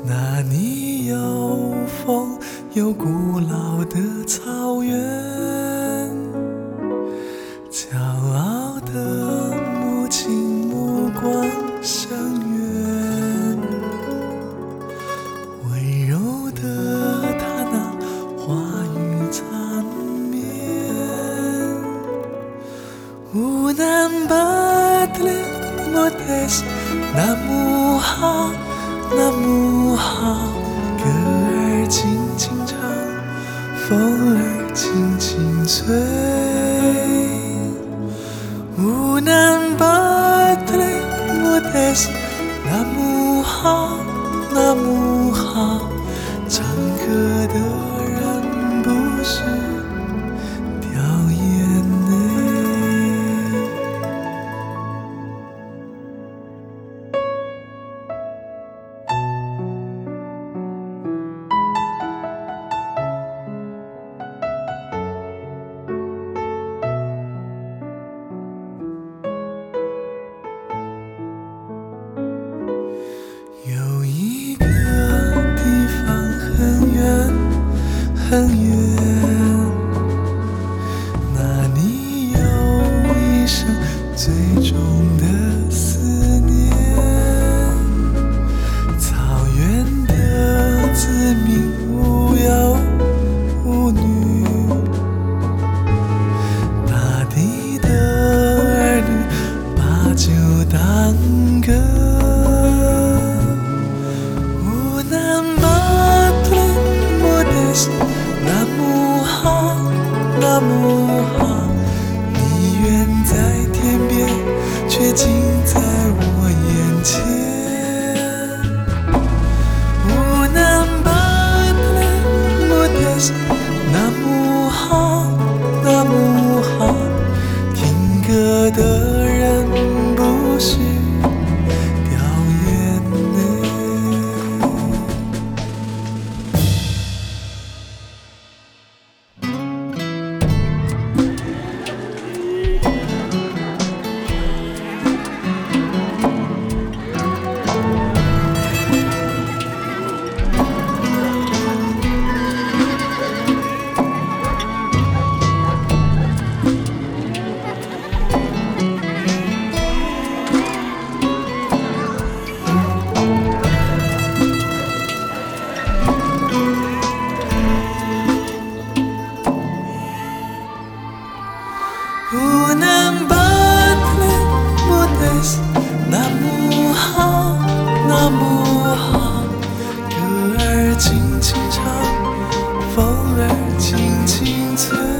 那里有风，有古老的草原，骄傲的母亲目光深远，温柔的她那话语缠绵，乌南巴特勒莫德斯那木哈那木哈，歌儿轻轻唱，风儿轻轻吹。乌南巴特勒莫德斯那木哈那木哈，唱歌的人不是掉眼泪。有一个地方很远很远，那里有一生最重的思念，草原的子民无忧无虑，大地的儿女把酒当歌。那木哈那木哈，你远在天边，却近在我眼前。乌南巴特勒莫德斯那木哈那木哈，听歌的人不是掉眼泪。乌南巴特勒莫德斯那木哈那木哈，歌儿轻轻唱，风儿轻轻吹。